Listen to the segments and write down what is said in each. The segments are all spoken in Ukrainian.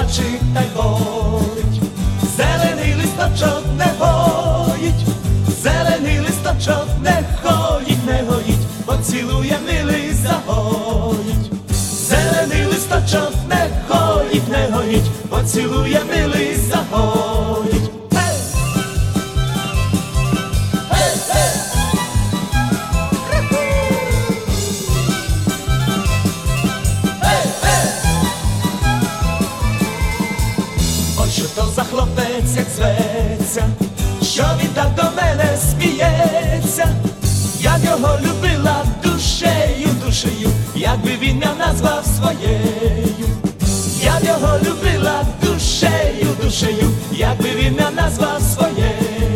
плачить та й болить, зелений листочок не гоїть, зелений листочок не гоїть, не гоїть, поцілує милий загоїть. Зелений листочок не гоїть, не гоїть, поцілує милий загоїть. За хлопець, як зветься, що він так до мене сміється. Я б його любила душею, душею, якби він мене назвав своєю. Я б його любила душею, душею, якби він мене назвав своєю.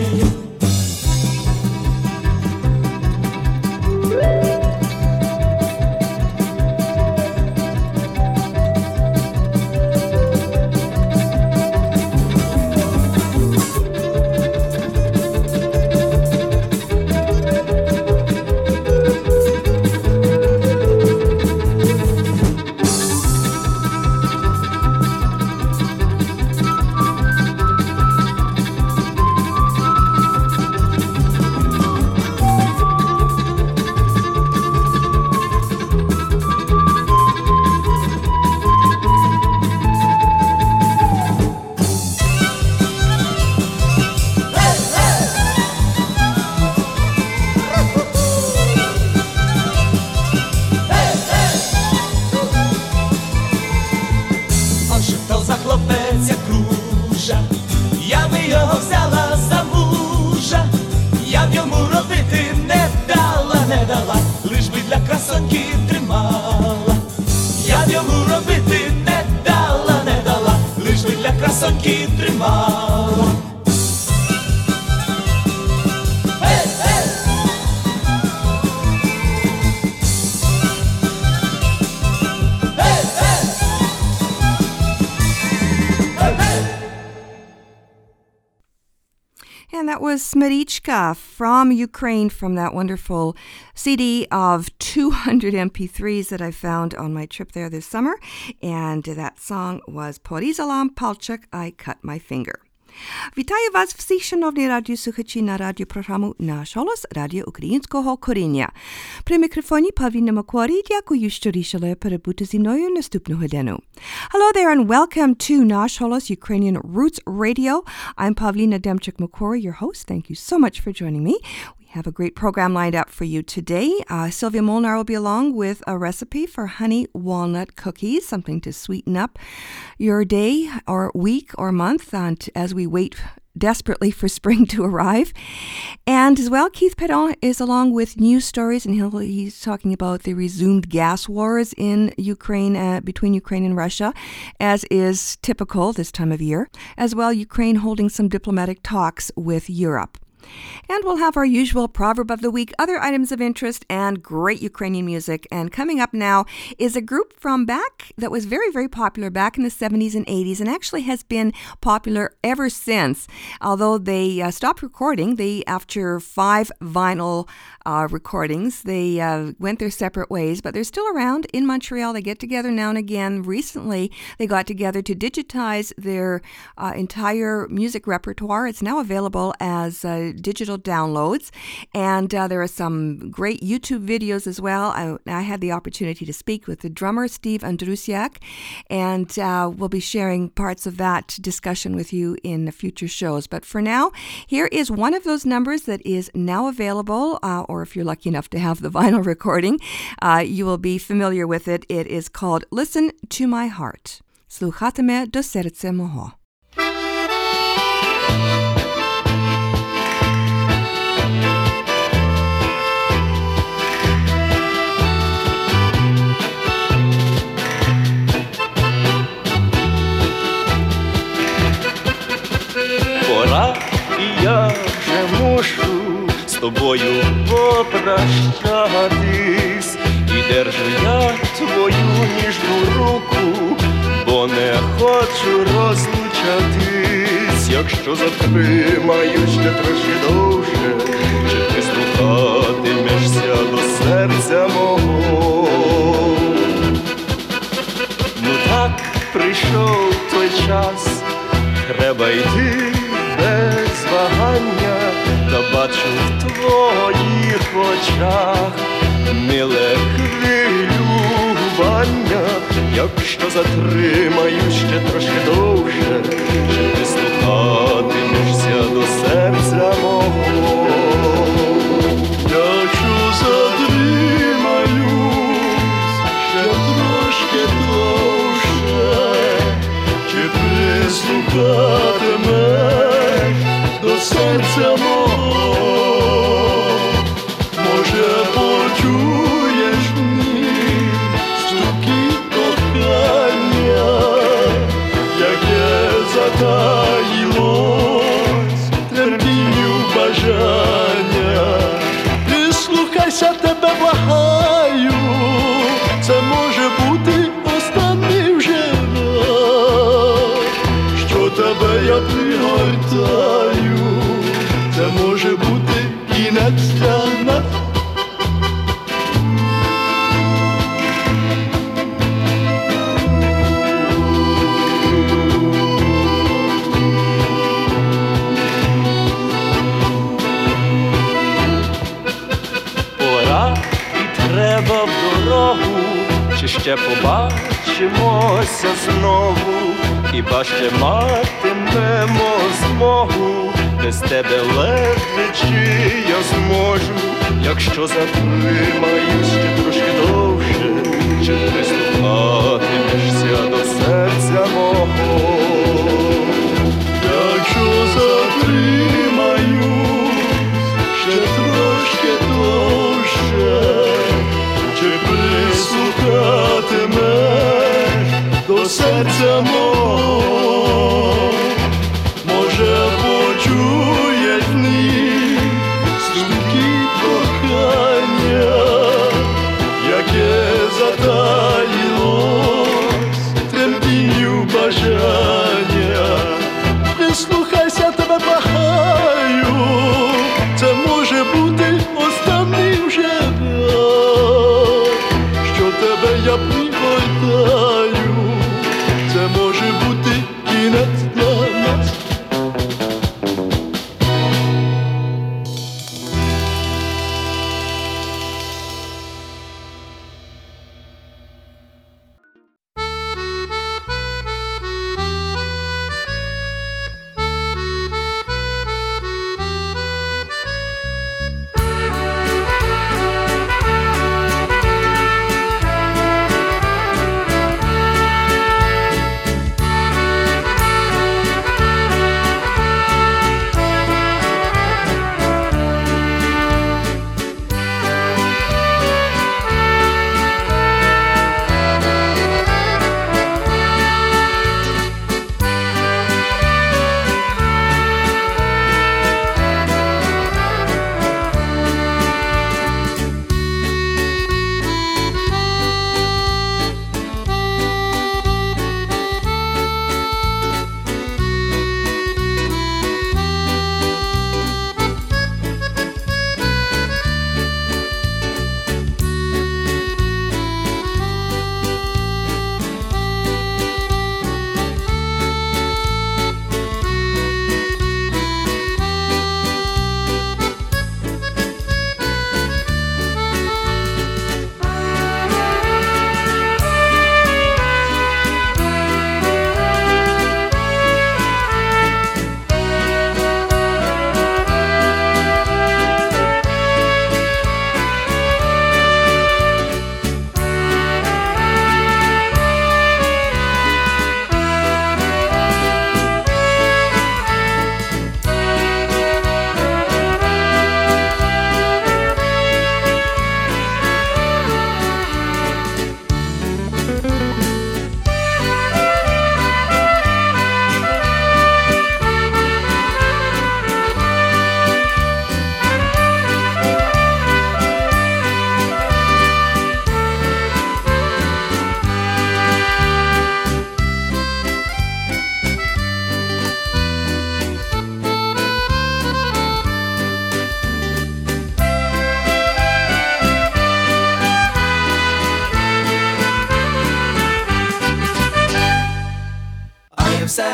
Красоньки тримала. Hey, hey! Hey, hey! Hey, hey! And that was Smerichka from Ukraine, from that wonderful CD of 200 MP3s that I found on my trip there this summer. And that song was Porізала пальчик, I cut my finger. Вітаю вас всіх, шановні радіослухачі, на радіопрограму «Наш голос» Радіо Українського коріння. При мікрофоні Павліна Макварі, дякую, що рішили перебути зі мною наступну годину. Hello there and welcome to Наш голос Ukrainian Roots Radio. I'm Pavlina Demchuk-Macquarie, your host. Thank you so much for joining me. Have a great program lined up for you today. Sylvia Molnar will be along with a recipe for honey walnut cookies, something to sweeten up your day or week or month as we wait desperately for spring to arrive. And as well, Keith Pedon is along with news stories, and he's talking about the resumed gas wars in Ukraine, between Ukraine and Russia, as is typical this time of year. As well, Ukraine holding some diplomatic talks with Europe. And we'll have our usual proverb of the week, other items of interest, and great Ukrainian music. And coming up now is a group from back that was very, very popular back in the 70s and 80s and actually has been popular ever since. Although they stopped recording, after 5 vinyl recordings, they went their separate ways, but they're still around in Montreal. They get together now and again. Recently, they got together to digitize their entire music repertoire. It's now available as digital downloads, and there are some great YouTube videos as well. I had the opportunity to speak with the drummer Steve Andrusiak, and we'll be sharing parts of that discussion with you in future shows. But for now, here is one of those numbers that is now available, or if you're lucky enough to have the vinyl recording, you will be familiar with it. It is called Listen to My Heart. Слухатиме до серця мого. Пора, і я вже мушу з тобою попрощатись. І держу я твою ніжну руку, бо не хочу розлучатись. Якщо затримаю ще трошки довше, чи ти слухатимешся до серця мого? Ну так прийшов той час, час, треба йти без вагання, та бачу в твоїх очах миле хвилювання. Якщо затримаю ще трошки довше, чи ти слухатимешся до серця мого? Якщо затримаюсь ще трошки довше, чи прислухатимеш до серця мого? Може, почуєш в ній стукіт кохання, яке затаїлось тремтінню бажання. Прислухайся, тебе благаю, це може бути останній вже раз, що тебе я пригортаю, це може бути кінець для нас. Пора і треба в дорогу, чи ще побачимося знову, хіба ще матимемо змогу, без тебе ледве чи я зможу. Якщо затримаюсь ще трошки довше, чи прислухатимешся до серця мого? Якщо затримаюсь ще трошки довше, чи прислухатимеш до серця мого? Може, почуєш в ній стукіт кохання, яке затаїло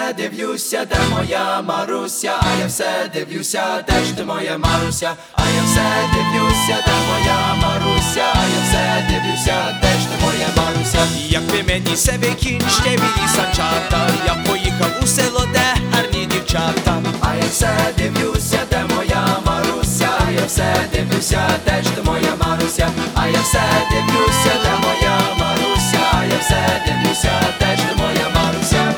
все дивлюся, де моя Маруся, а я все дивлюся, де ж ти моя Маруся, а я все дивлюся, де моя Маруся, а я все дивлюся, де ж ти моя Маруся. Як ви мені се викінчте білі санчата, я поїхав у село, де гарні дівчата. А я все дивлюся, де моя Маруся, а я все дивлюся, де ж ти моя Маруся, а я все дивлюся, де моя Маруся, а я все дивлюся, де ж ти моя Маруся.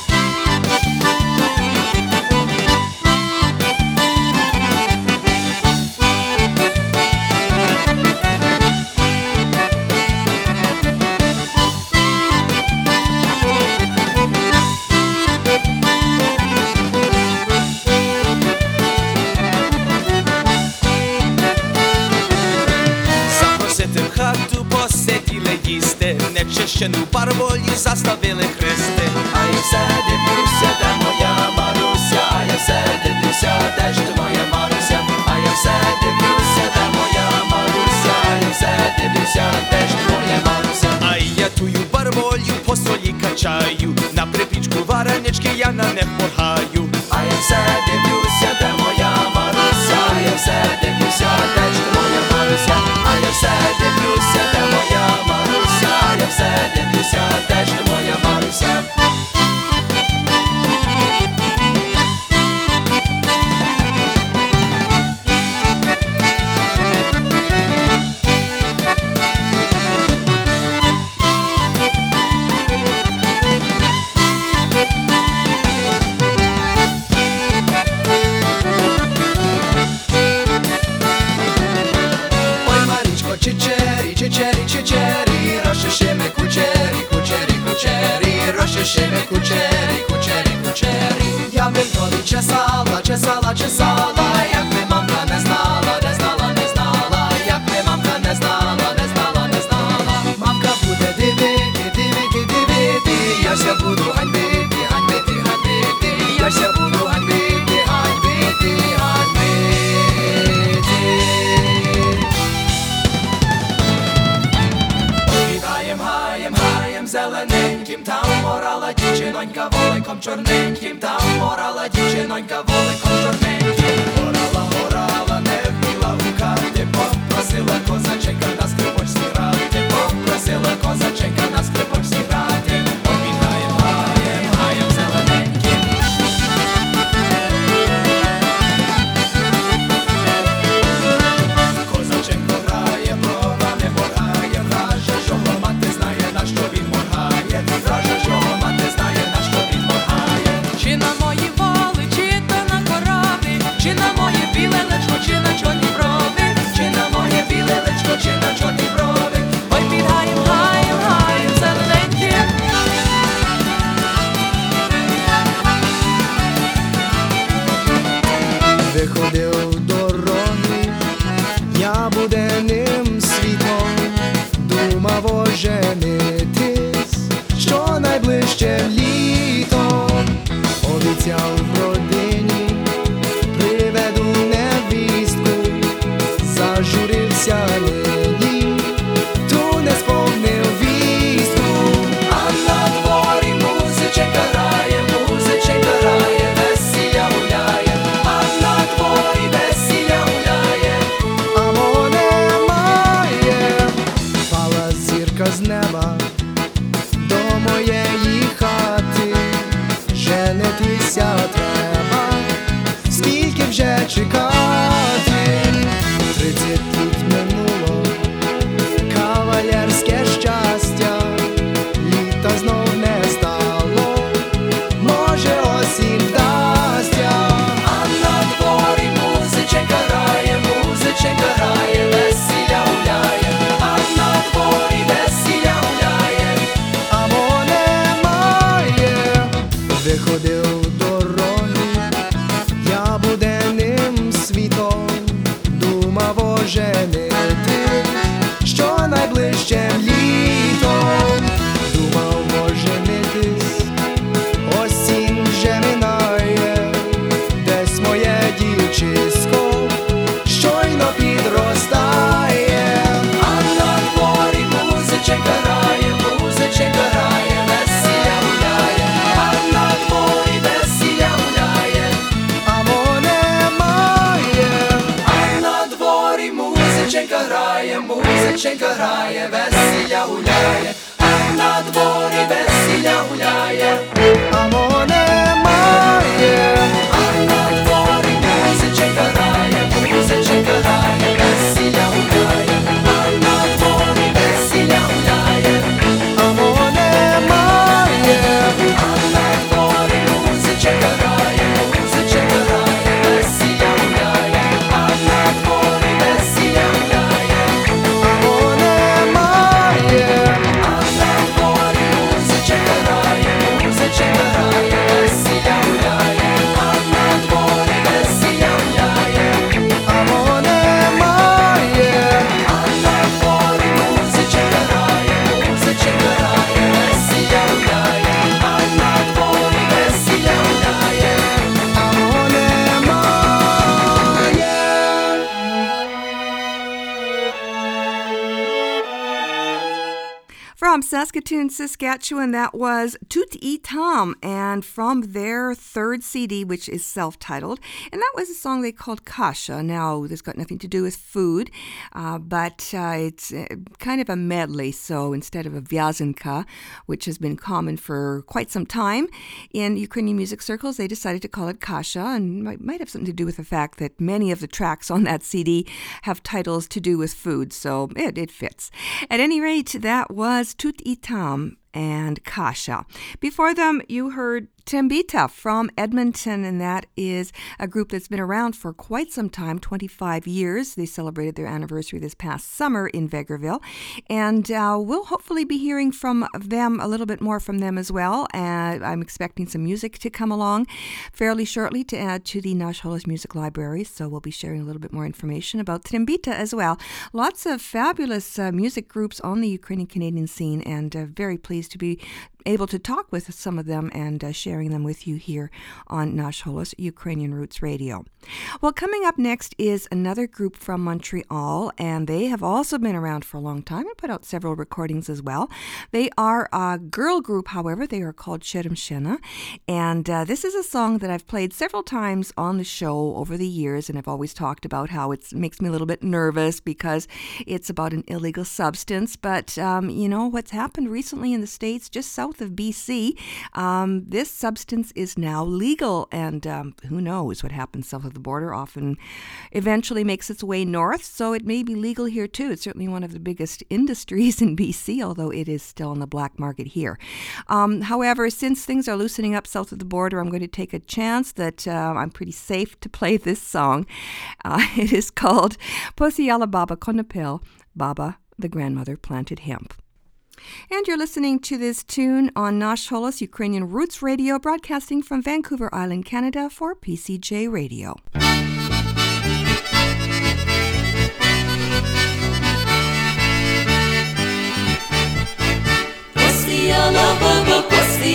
Нечищену парволі заставили хрести. А я все дивлюся, де моя Маруся, а я все дивлюся, де ж ти моя Маруся, а я все дивлюся, де моя Маруся, а я все дивлюся, де ж ти моя Маруся. А я тую парволю по столі качаю, на припічку варенички я на них моргаю. А я все дивлюся, де моя Маруся, а я все дивлюся, де ж ти моя Маруся, а я все дивлюся, де моя Маруся, а я все дивлюся, де ж ти моя Маруся. Чичері, чичері, чичері, розчешемо кучері, кучері, кучері, розчешемо кучері, кучері, кучері. Я винтові чесала, чесала, чесала, як би мамка не знала, не знала, не знала, як би мамка не знала, не знала, не знала. Мамка буде дивити, дивити, дивити, я ся буду ганьбити, ганьбити, ганьбити, я ся буду ганьбити, ганьбити, ганьбити. Зелененьким там морала дівчинонька воликом чорненьким, там морала дівчинонька воликом чорненьким. Орала, орала, не вміла гукати, попросила козаченька на скрипочці грати, попросила козаченька на скрипочці грати. Обігаєм, гаєм, гаєм зелененьким. Козаченько грає, бровами моргає, враже, що мати знає, на що він моргає, враже, що мати знає, на що він моргає. Чи на мої воли, чи то на корові, чи на моє біле личко, чи на чорні брови, Чи на моє біле личко, чи на чорні брови. ой під гаєм, гаєм, гаєм зелененьким. Виходив дороги, я буденним світлом, думав оженитись, що найближчим літом, обіцяв в родині, приведу невістку, зажурився нині, ту не сповнив вістку. А на дворі музиченька грає, музиченька грає, весілля гуляє. А на дворі весілля гуляє. А мо немає, впала зірка з неба до моєї хати, женитися треба, скільки вже чекати. 30 літ минуло, кавалерське щастя, літа знов не стало, може осінь вдасться. А на дворі музиченька грає, музиченька грає, весілля гуляє. А на дворі весілля гуляє. А мо немає, виходив дороги, я буденним світлом, музиченька грає, весілля гуляє, а на дворі весілля гуляє. А мого немає, а на дворі музиченька грає, музиченька грає, весілля гуляє, а на дворі весілля гуляє. А мого немає, а на дворі музиченька грає, музиченька грає, весілля гуляє, а на дворі весілля гуляє. А мого немає, а на дворі музиченька грає, музиченька грає, весілля гуляє, а на дворі весілля гуляє. А мого немає, а на дворі музиченька грає, музиченька грає, весілля гуляє, а на дворі весілля гуляє. А мого немає. From Saskatoon, Saskatchewan, that was Tout y Tom, and from their third CD, which is self-titled, and that was a song they called Kasha. Now, this got nothing to do with food, but it's kind of a medley, so instead of a vyazinka, which has been common for quite some time in Ukrainian music circles, they decided to call it Kasha, and might have something to do with the fact that many of the tracks on that CD have titles to do with food, so it fits. At any rate, that was Tout y Tam and Kasha. Before them, you heard Timbita from Edmonton, and that is a group that's been around for quite some time, 25 years. They celebrated their anniversary this past summer in Vegreville, and we'll hopefully be hearing from them a little bit more from them as well. I'm expecting some music to come along fairly shortly to add to the Nash Holos Music Library, so we'll be sharing a little bit more information about Timbita as well. Lots of fabulous music groups on the Ukrainian-Canadian scene, and very pleased to be able to talk with some of them and sharing them with you here on Nash Holos Ukrainian Roots Radio. Well, coming up next is another group from Montreal, and they have also been around for a long time and put out several recordings as well. They are a girl group, however. They are called Sherem Shena, and this is a song that I've played several times on the show over the years, and I've always talked about how it makes me a little bit nervous because it's about an illegal substance, but you know what's happened recently in the States, just south of BC, this substance is now legal, and who knows what happens south of the border often eventually makes its way north, so it may be legal here too. It's certainly one of the biggest industries in BC, although it is still on the black market here. However, since things are loosening up south of the border, I'm going to take a chance that I'm pretty safe to play this song. It is called Posiala Baba Konapil, Baba, the grandmother, planted hemp. And you're listening to this tune on Nash Holos Ukrainian Roots Radio, broadcasting from Vancouver Island, Canada for PCJ Radio. Posiala baba,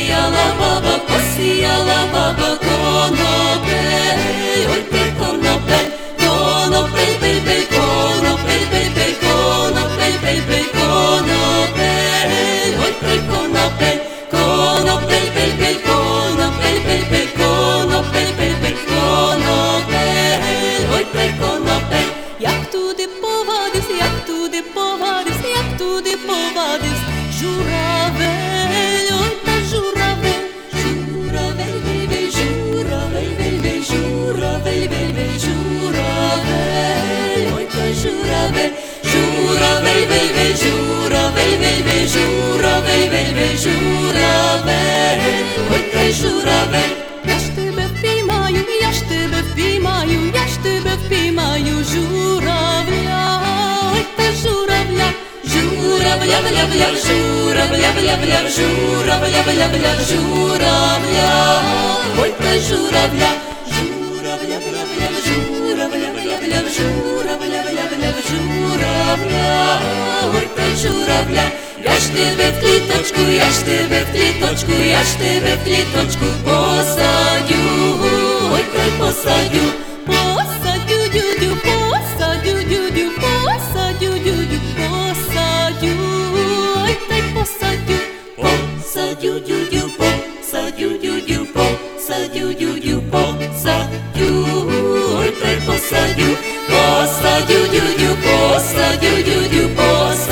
posiala baba, konopel, oj te konopel, konopel, pel, pel, konopel, pel, pel, konopel, pel, pel, konopel, oj te konopel, konopel, pel, pel, konopel, pel, pel, konopel, pel, pel, konopel, oj te konopel. Jak tudy povadis, jak tudy povadis, jak tudy povadis, žuravel, oj ta žuravel, žuravel, vel, vel, žuravel, vel, vel, žuravel, vel, vel, žuravel, oj ta žuravel, žuravel, vel, vel, žuravel, vel, vel, žuravel, vel, vel, žuravel, oj ta žuravel. Ja ж тебе впіймаю, я ж тебе впіймаю, я ж тебе впіймаю, журавля, ой та журавля. Журавля, вля, вля, журавля, вля, вля, журавля, вля, вля, журавля, ой та журавля. Журавля, вля, вля, журавля, вля, вля, журавля, вля, вля, журавля, ой та журавля. Я ж тебе в кліточку, я ж тебе в кліточку, я ж тебе в кліточку посадю, ой та посадю. Посадю, дю-дю, посадю, дю-дю, посадю, дю-дю, посадю, ой та й посадю. Посадю, дю-дю, посадю, дю-дю, посадю, дю-дю, посадю, ой та й посадю. Посадю, дю-дю, посадю, дю-дю, посадю.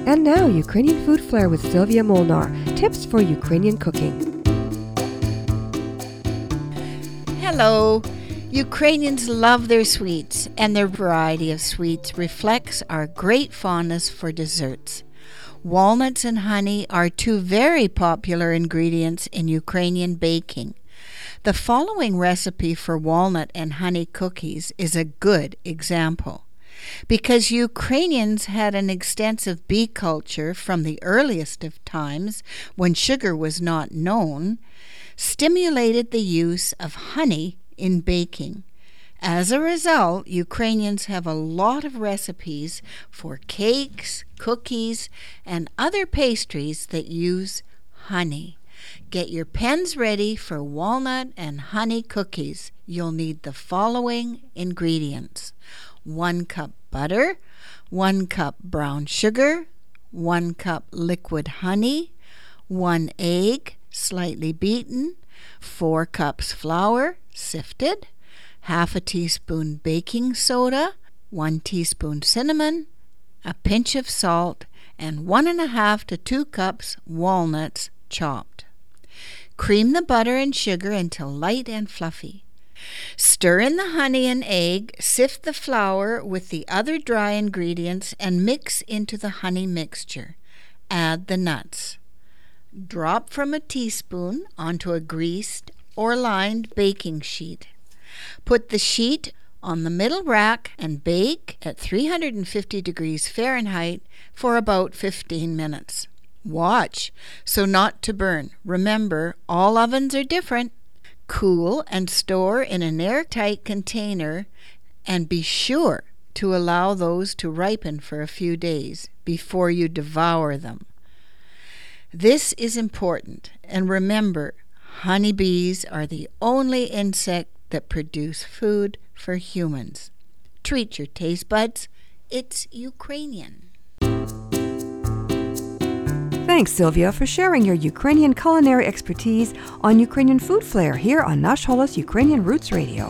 And now, Ukrainian Food Flair with Sylvia Molnar. Tips for Ukrainian cooking. Hello. Ukrainians love their sweets, and their variety of sweets reflects our great fondness for desserts. Walnuts and honey are two very popular ingredients in Ukrainian baking. The following recipe for walnut and honey cookies is a good example. Because Ukrainians had an extensive bee culture from the earliest of times, when sugar was not known, stimulated the use of honey in baking. As a result, Ukrainians have a lot of recipes for cakes, cookies, and other pastries that use honey. Get your pens ready for walnut and honey cookies. You'll need the following ingredients: 1 cup butter, 1 cup brown sugar, 1 cup liquid honey, 1 egg, slightly beaten, 4 cups flour, sifted, half a teaspoon baking soda, 1 teaspoon cinnamon, a pinch of salt, and 1.5 to 2 cups walnuts chopped. Cream the butter and sugar until light and fluffy. Stir in the honey and egg, sift the flour with the other dry ingredients, and mix into the honey mixture. Add the nuts. Drop from a teaspoon onto a greased or lined baking sheet. Put the sheet on the middle rack and bake at 350 degrees Fahrenheit for about 15 minutes. Watch so not to burn. Remember, all ovens are different. Cool and store in an airtight container, and be sure to allow those to ripen for a few days before you devour them. This is important, and remember, honeybees are the only insect that produce food for humans. Treat your taste buds. It's Ukrainian. Thanks, Sylvia, for sharing your Ukrainian culinary expertise on Ukrainian Food Flair here on Nash Holos Ukrainian Roots Radio.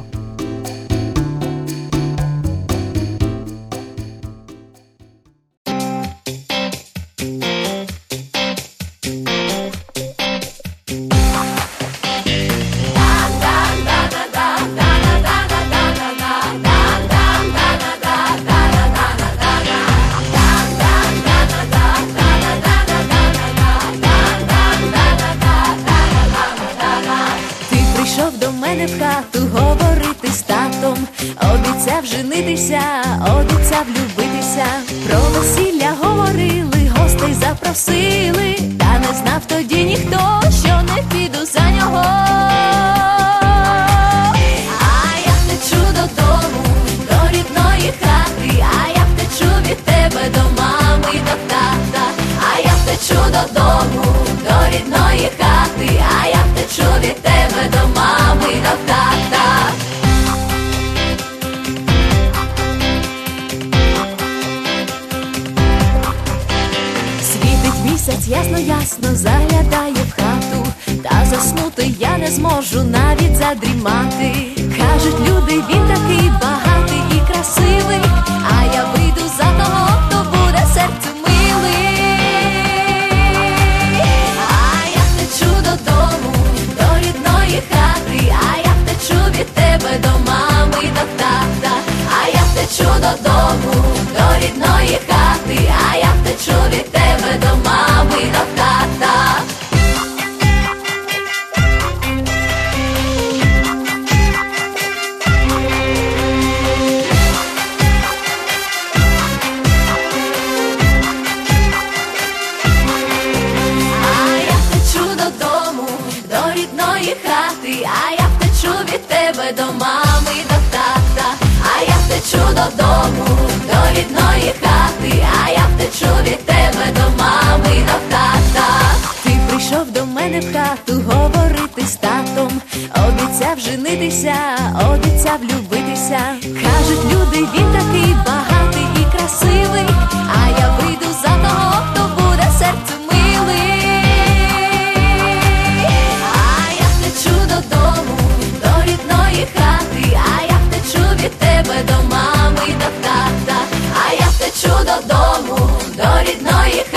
Обіцяв женитися, обіцяв любитися. Про весілля говорили, гостей запросили, та не знав тоді ніхто, що не піду за нього. А я втечу додому, до рідної хати, а я втечу від тебе до мами й до тата. А я втечу додому, до рідної хати, а я втечу від тебе до мами й до тата. Місяць ясно-ясно заглядає в хату, та заснути я не зможу, навіть задрімати. Кажуть люди, він такий багатий і красивий, а я вийду за того, хто буде серцю милий. А я втечу додому, до рідної хати, а я втечу від тебе до мами й до тата. А я втечу додому, до рідної хати, а я втечу від тебе до мами й до тата. А я втечу додому, до рідної хати, а я втечу від тебе до мами й до тата. А я втечу додому, до рідної хати, а я втечу від тебе до мами й до тата. Ти прийшов до мене в хату говорити з татом, обіцяв женитися, обіцяв любитися. Кажуть люди, він такий багатий і красивий, а я вийду за того, хто буде серцю милий. А я втечу додому, до рідної хати, а я втечу від тебе до мами й до тата. А я втечу додому, до рідної хати.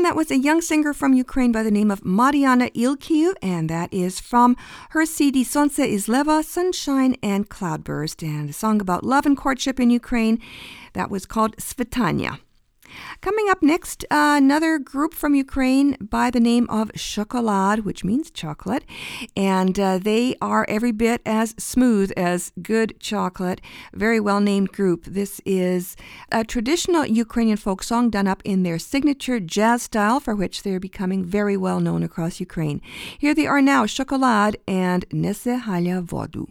that was a young singer from Ukraine by the name of Mariana Ilkiv, and that is from her CD Sonce is Leva, Sunshine and Cloudburst, and a song about love and courtship in Ukraine that was called Svetanya. Coming up next, another group from Ukraine by the name of Shokolad, which means chocolate, and they are every bit as smooth as good chocolate. Very well-named group. This is a traditional Ukrainian folk song done up in their signature jazz style, for which they're becoming very well known across Ukraine. Here they are now, Shokolad and Nese Halia Vodu.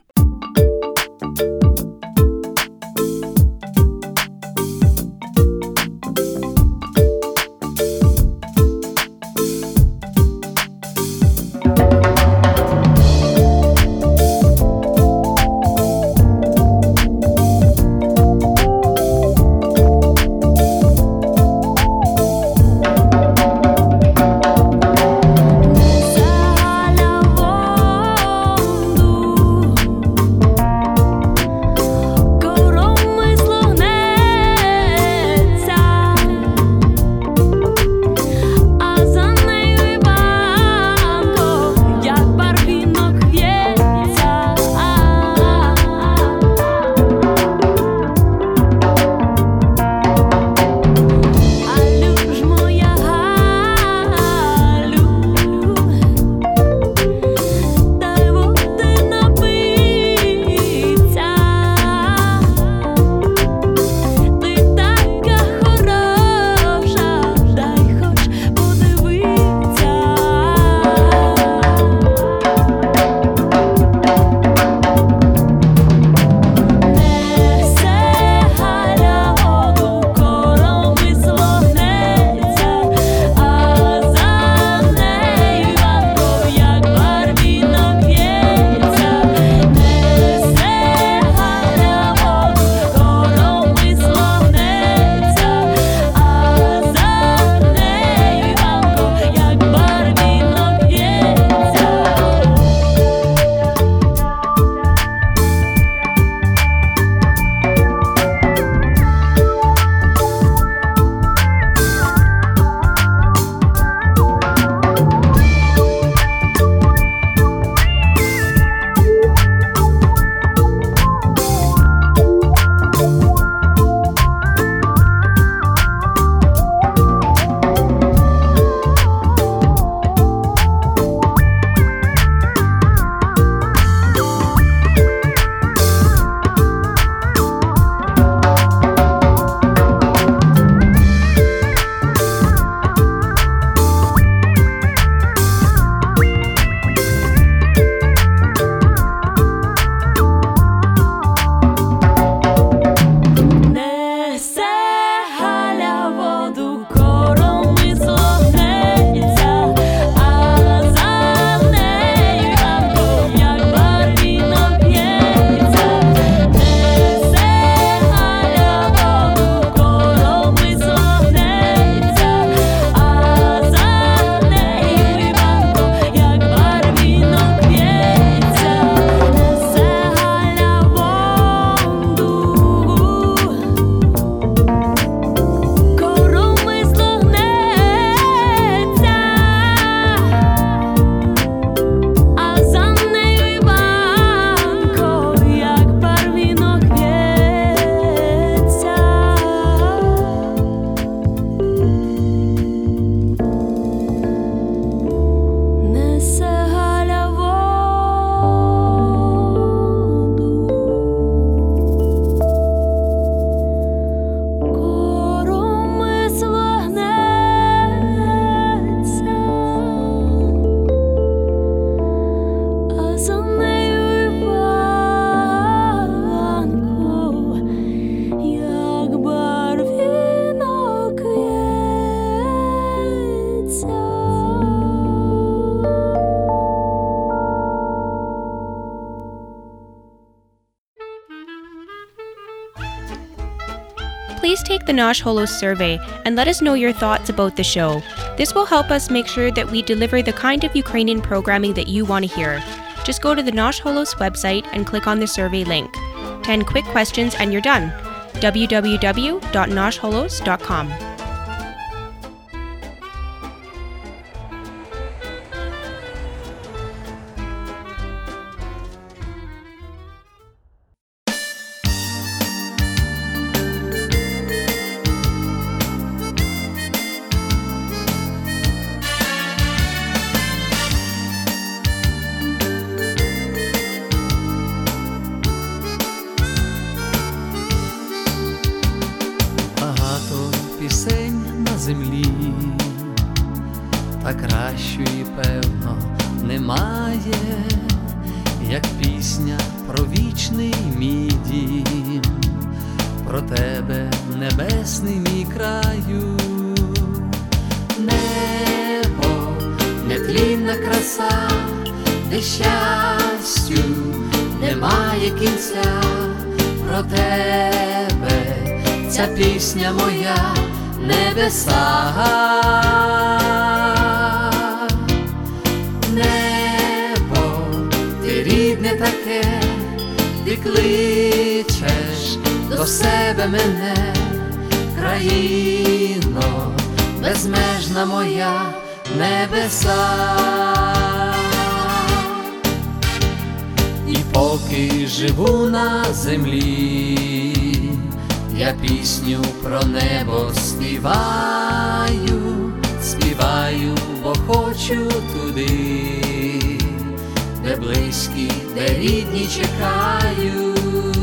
please take the Nosh Holos survey and let us know your thoughts about the show. This will help us make sure that we deliver the kind of Ukrainian programming that you want to hear. Just go to the Nosh Holos website and click on the survey link. 10 quick questions and you're done. www.noshholos.com. пісень на землі, та кращої, певно, немає, як пісня про вічний мій дім, про тебе, небесний мій краю. Небо, нетлінна краса, де щастю немає кінця, про тебе ця пісня моя, небеса. Небо, ти рідне таке, ти кличеш до себе мене, країно, безмежна моя, небеса. І поки живу на землі, я пісню про небо співаю, співаю, бо хочу туди, де близькі, де рідні чекають.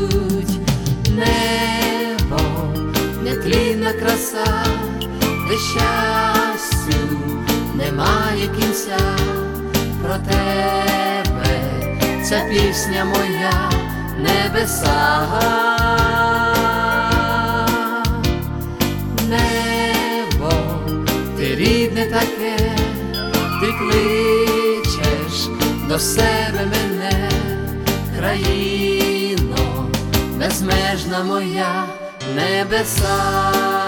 Небо, нетлінна краса, де щастю немає кінця, про тебе ця пісня моя, небеса. Небо, ти рідне таке, ти кличеш до себе мене, країно, безмежна моя, небеса.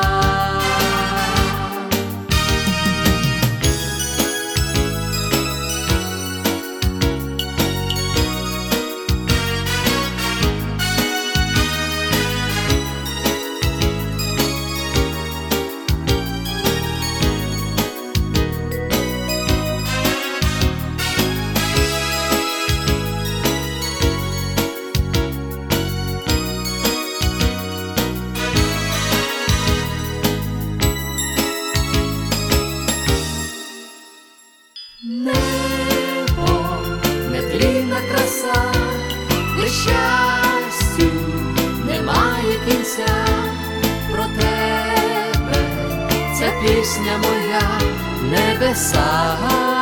Пісня моя, небеса.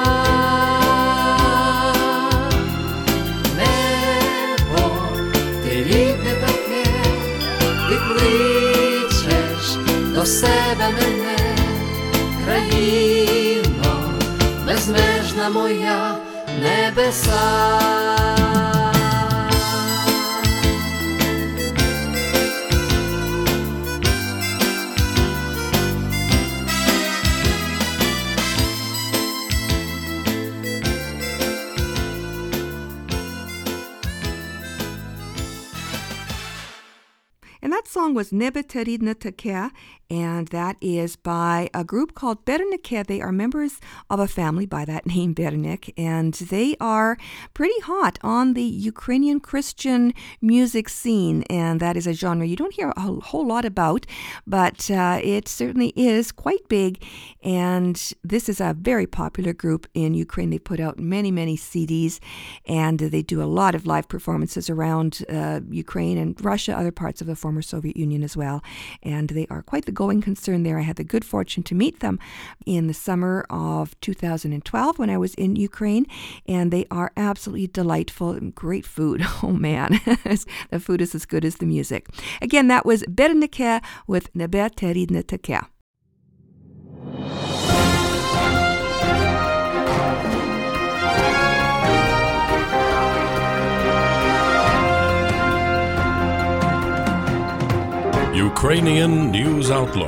Небо, ти рідне таке, ти кличеш до себе мене, країно, безмежна моя, небеса. And that song was Nebe Teridna Tekea, and that is by a group called Bernik. They are members of a family by that name, Bernik, and they are pretty hot on the Ukrainian Christian music scene, and that is a genre you don't hear a whole lot about, but it certainly is quite big, and this is a very popular group in Ukraine. They put out many, many CDs, and they do a lot of live performances around Ukraine and Russia, other parts of the former Soviet Union as well, and they are quite the going concern there. I had the good fortune to meet them in the summer of 2012 when I was in Ukraine, and they are absolutely delightful and great food. Oh man, the food is as good as the music. Again, that was Bernik with Nebe Teridna Tekea. Ukrainian News Outlook.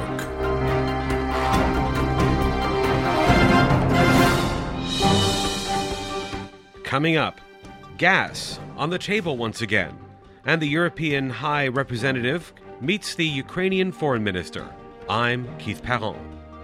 Coming up, gas on the table once again, and the European High Representative meets the Ukrainian Foreign Minister. I'm Keith Perron.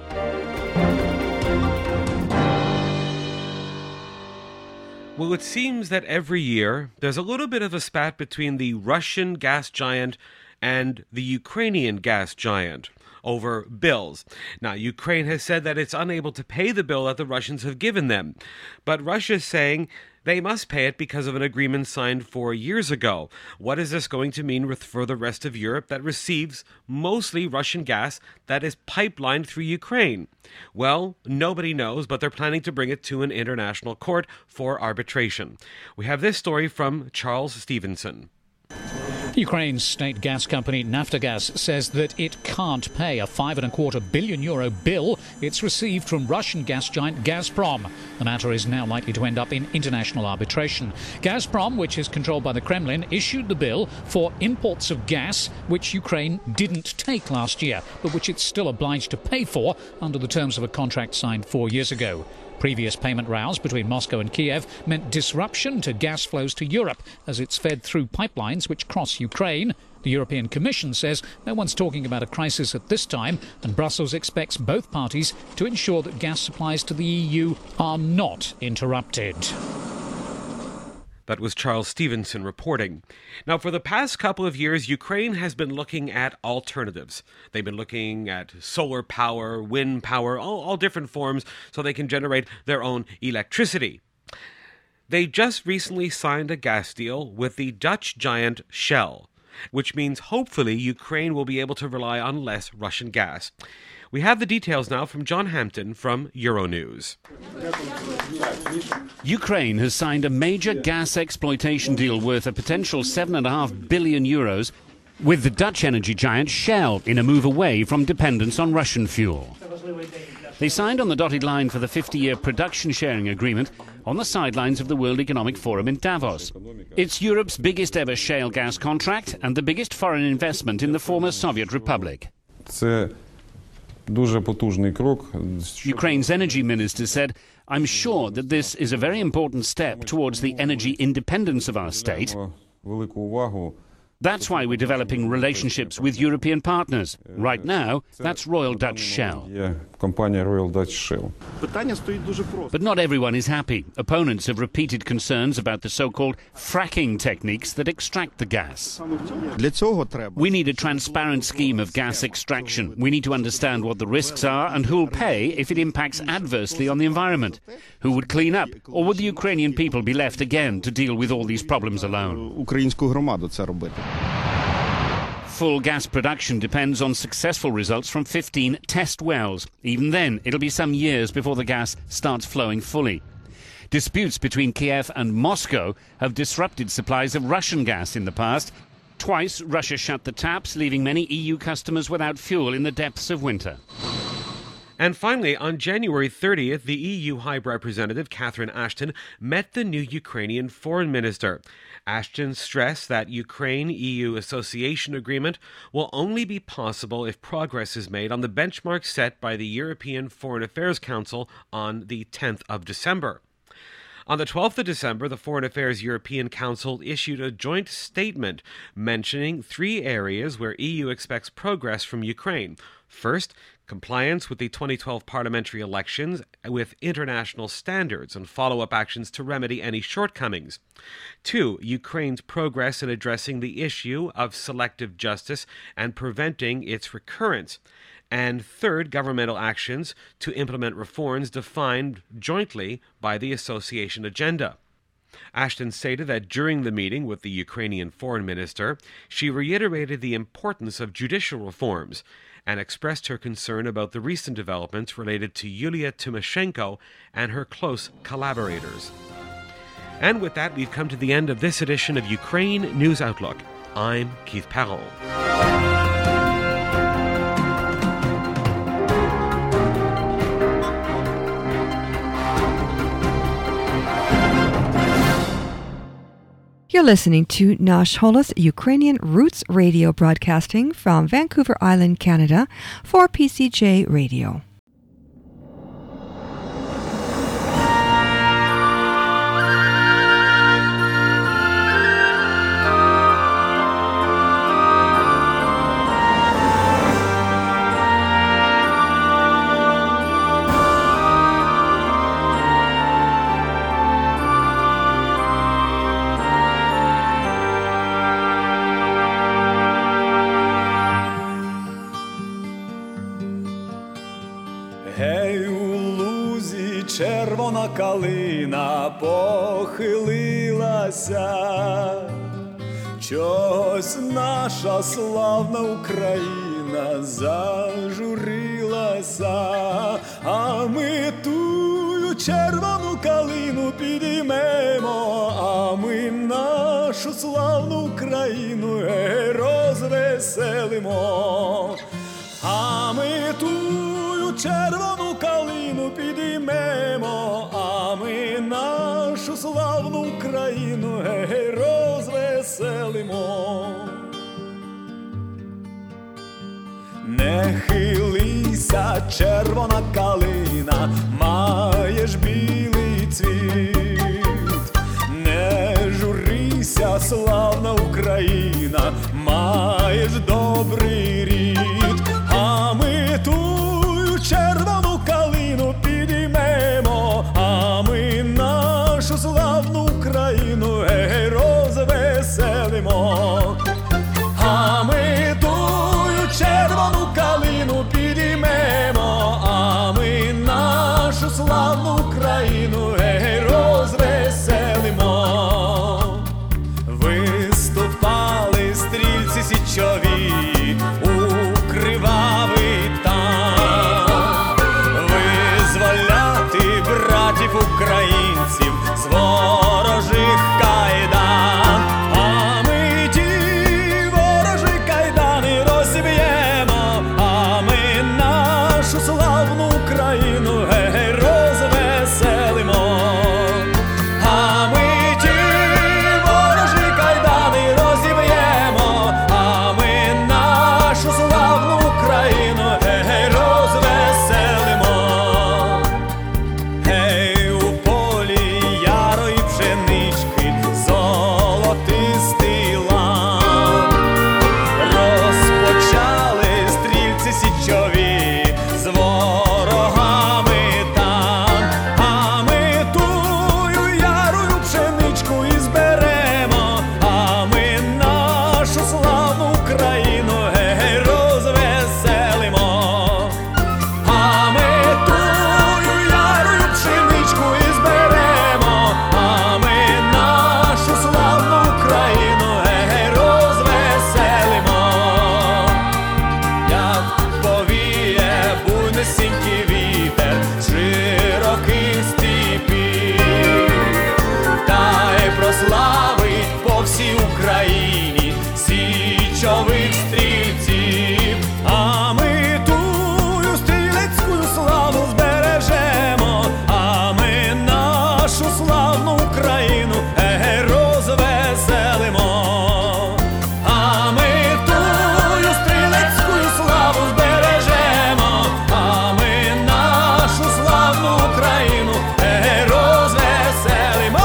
Well, it seems that every year there's a little bit of a spat between the Russian gas giant and the Ukrainian gas giant over bills. Now, Ukraine has said that it's unable to pay the bill that the Russians have given them. But Russia is saying They must pay it because of an agreement signed 4 years ago. What is this going to mean for the rest of Europe that receives mostly Russian gas that is pipelined through Ukraine? Well, nobody knows, but they're planning to bring it to an international court for arbitration. We have this story from Charles Stevenson. Ukraine's state gas company Naftogaz says that it can't pay a €5.25 billion bill it's received from Russian gas giant Gazprom. The matter is now likely to end up in international arbitration. Gazprom, which is controlled by the Kremlin, issued the bill for imports of gas which Ukraine didn't take last year, but which it's still obliged to pay for under the terms of a contract signed 4 years ago. Previous payment rows between Moscow and Kiev meant disruption to gas flows to Europe as it's fed through pipelines which cross Ukraine. The European Commission says no one's talking about a crisis at this time, and Brussels expects both parties to ensure that gas supplies to the EU are not interrupted. That was Charles Stevenson reporting. Now, for the past couple of years, Ukraine has been looking at alternatives. They've been looking at solar power, wind power, all different forms so they can generate their own electricity. They just recently signed a gas deal with the Dutch giant Shell, which means hopefully Ukraine will be able to rely on less Russian gas. We have the details now from John Hampton from Euronews. Ukraine has signed a major gas exploitation deal worth a potential €7.5 billion with the Dutch energy giant Shell in a move away from dependence on Russian fuel. They signed on the dotted line for the 50-year production sharing agreement on the sidelines of the World Economic Forum in Davos. It's Europe's biggest ever shale gas contract and the biggest foreign investment in the former Soviet Republic. Ukraine's energy minister said, "I'm sure that this is a very important step towards the energy independence of our state. That's why we're developing relationships with European partners. Right now, that's Royal Dutch Shell." But not everyone is happy. Opponents have repeated concerns about the so-called fracking techniques that extract the gas. We need a transparent scheme of gas extraction. We need to understand what the risks are and who'll pay if it impacts adversely on the environment. Who would clean up? Or would the Ukrainian people be left again to deal with all these problems alone? Full gas production depends on successful results from 15 test wells. Even then, it'll be some years before the gas starts flowing fully. Disputes between Kiev and Moscow have disrupted supplies of Russian gas in the past. Twice, Russia shut the taps, leaving many EU customers without fuel in the depths of winter. And finally, on January 30th, the EU High Representative Catherine Ashton met the new Ukrainian foreign minister. Ashton stressed that Ukraine-EU association agreement will only be possible if progress is made on the benchmark set by the European Foreign Affairs Council on the 10th of December. On the 12th of December, the Foreign Affairs European Council issued a joint statement mentioning 3 areas where EU expects progress from Ukraine. First, compliance with the 2012 parliamentary elections with international standards and follow-up actions to remedy any shortcomings. 2, Ukraine's progress in addressing the issue of selective justice and preventing its recurrence. And 3rd, governmental actions to implement reforms defined jointly by the association agenda. Ashton stated that during the meeting with the Ukrainian foreign minister, she reiterated the importance of judicial reforms and expressed her concern about the recent developments related to Yulia Tymoshenko and her close collaborators. And with that, we've come to the end of this edition of Ukraine News Outlook. I'm Keith Parrell. You're listening to Nash Holos Ukrainian Roots Radio broadcasting from Vancouver Island, Canada for PCJ Radio. Гей, у лузі і червона калина похилилася. Чогось наша славна Україна зажурилася, а ми тую червону калину підіймемо, а ми нашу славну Україну розвеселимо. А ми тую червону калину підіймемо, а ми нашу славну Україну розвеселимо. Не хилися, червона калина, маєш білий цвіт. Не журися, славна Україна, маєш добрий рід. А ми тую червону калину підіймемо, а ми нашу славну Україну розвеселимо. А ми тую червону калину підіймемо, а ми нашу славну Україну розвеселимо. Виступали стрільці січові у кривавий там, визволяти братів українців з ворожих кайдан. А ми ті ворожі кайдани розіб'ємо, а ми нашу славну Україну розвеселимо. А ми ті ворожі кайдани розіб'ємо, а ми нашу славну Україну розвеселимо. Гей, у полі ярої пшенички золотистий лан, розпочали стрільці січові з ворогами там. А ми тую ярою пшеничку і зберемо, а ми нашу славну Україну розвеселимо. А ми тую ярою пшеничку і зберемо, а ми нашу славну Україну розвеселимо. Як повіє буйнесенький вітер широких степів, та й прославить по всій Україні січових стрільців. А ми тую стрілецьку славу збережемо, а ми нашу славну Україну розвеселимо. А ми тую стрілецьку славу збережемо, а ми нашу славну Україну розвеселимо.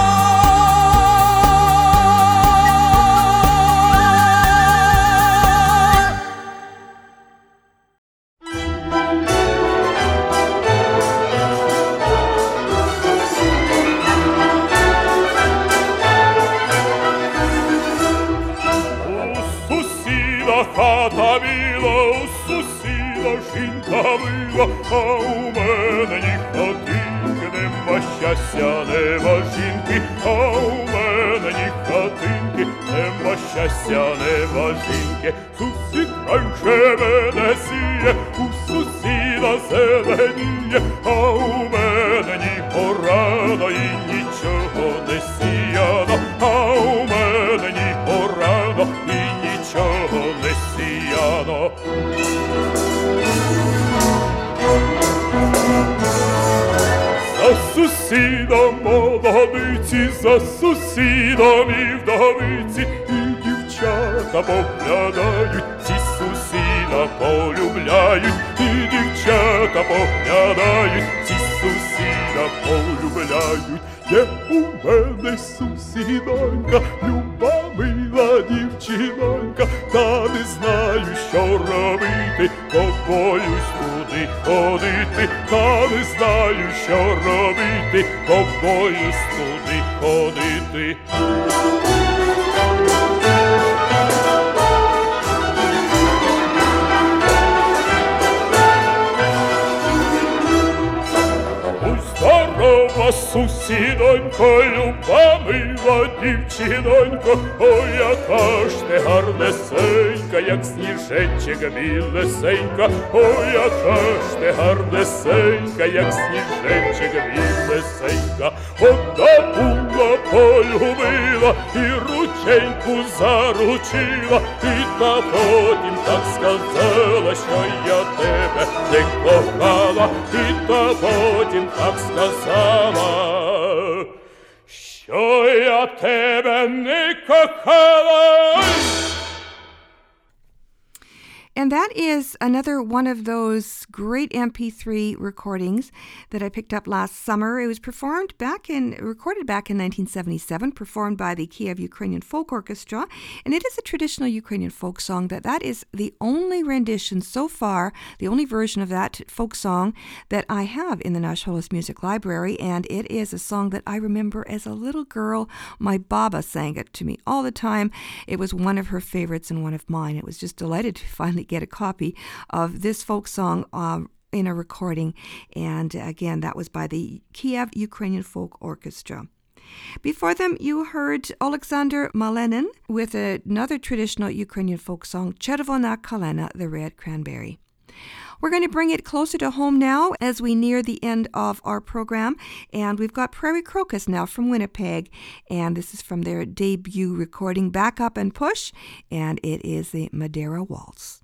У сусіда хата біла, у сусіда жінка мила, а у мене ні хатинки, нема щастя, нема жінки, а у мене ні хатинки, нема щастя, нема жінки. Сусід раніше мене сіє, у сусіда зеленіє, а у мене ні порано і нічого не сіяно, а у мене ні порано і нічого не сіяно. За сусідом молодиці, за сусідом і вдовиці, і дівчата поглядають, ці сусіда полюбляють, і дівчата поглядають, ці сусіда полюбляють. Є у мене сусідонька, люба мила дівчинонька, та не знаю, що робити, бо боюсь туди ходити, та не знаю, що робити, бо боюсь туди ходити. У сусідонько, люба мила дівчинонько, ой, яка ж ти гарнесенька, як сніжечек білесенька, ой, яка ж ти гарнесенька, як сніжечек білесенька. Одна була полюбила і рученьку заручила, і та потім так сказала, що я тебе не кохала, і та потім так сказала, що я тебе не кохала. And that is another one of those great MP3 recordings that I picked up last summer. It was recorded back in 1977, performed by the Kiev Ukrainian Folk Orchestra, and it is a traditional Ukrainian folk song that is the only rendition so far, the only version of that folk song that I have in the Nash Holos Music Library, and it is a song that I remember as a little girl. My Baba sang it to me all the time. It was one of her favorites and one of mine. It was just delighted to finally get a copy of this folk song in a recording, and again, that was by the Kiev Ukrainian Folk Orchestra. Before them, you heard Alexander Malenin with another traditional Ukrainian folk song, Chervona Kalena, the Red Cranberry. We're going to bring it closer to home now as we near the end of our program, and we've got Prairie Crocus now from Winnipeg, and this is from their debut recording, Back Up and Push, and it is the Madeira Waltz.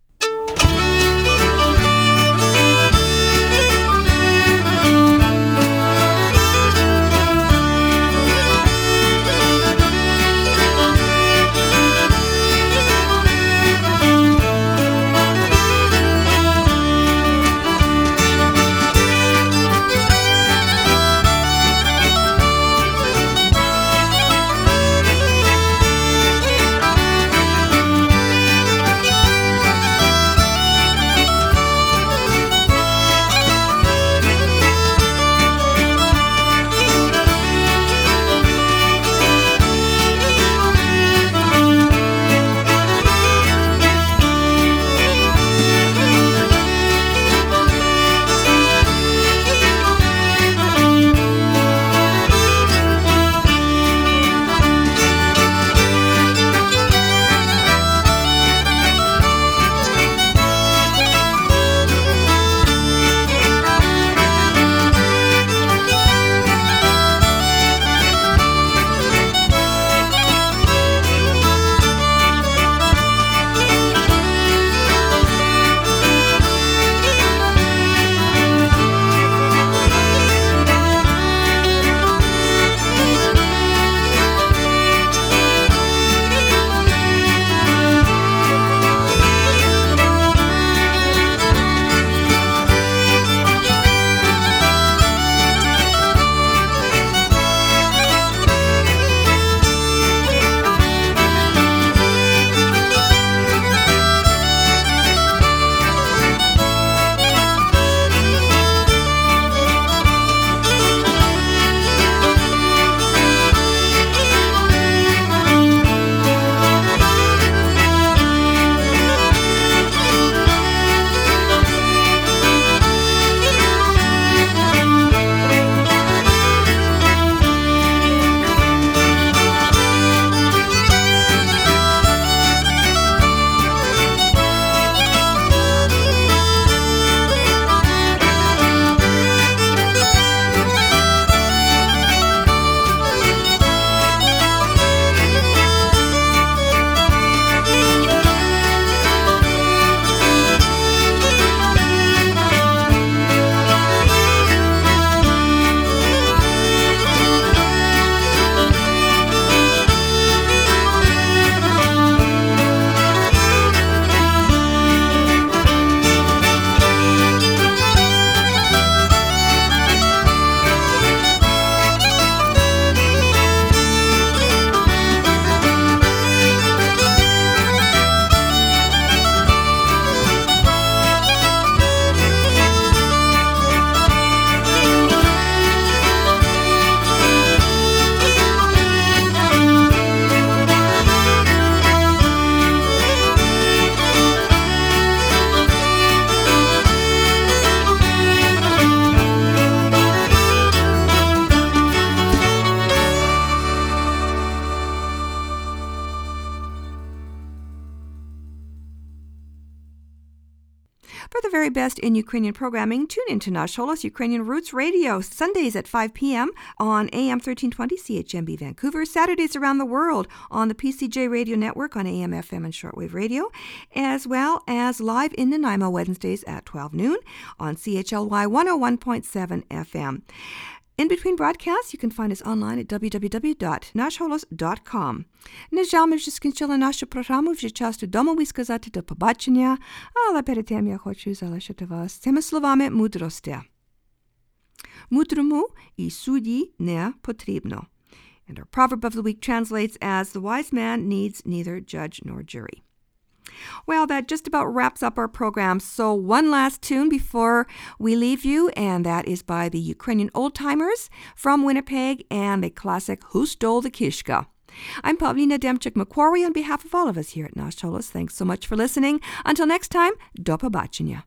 very best in Ukrainian programming, tune into Nash Holos Ukrainian Roots Radio, Sundays at 5 p.m. on AM 1320 CHMB Vancouver, Saturdays around the world on the PCJ Radio Network on AM, FM, and shortwave radio, as well as live in Nanaimo Wednesdays at 12 noon on CHLY 101.7 FM. In between broadcasts, you can find us online at www.nashholos.com. На жаль, ми вже скінчили нашу програму, вже час додому сказати до побачення, але перед тим я хочу залишити вас цими словами мудрості. Мудрому і судді не потрібно. And our proverb of the week translates as, the wise man needs neither judge nor jury. Well, that just about wraps up our program. So one last tune before we leave you, and that is by the Ukrainian Old Timers from Winnipeg and the classic Who Stole the Kishka. I'm Pavlina Demchuk-Macquarie on behalf of all of us here at Nash Holos. Thanks so much for listening. Until next time, do побачення.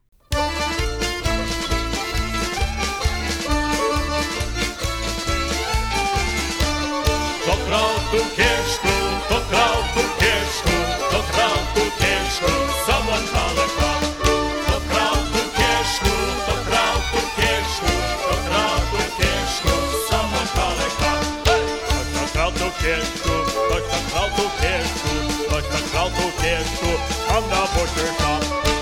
Someone call a cop. To krał tu kieszku, to krał tu kieszku, to krał tu kieszku. Someone call a cop. Ktoś nakrał tu kieszku, ktoś nakrał tu kieszku, ktoś nakrał tu kieszku. Come now, butcher shop.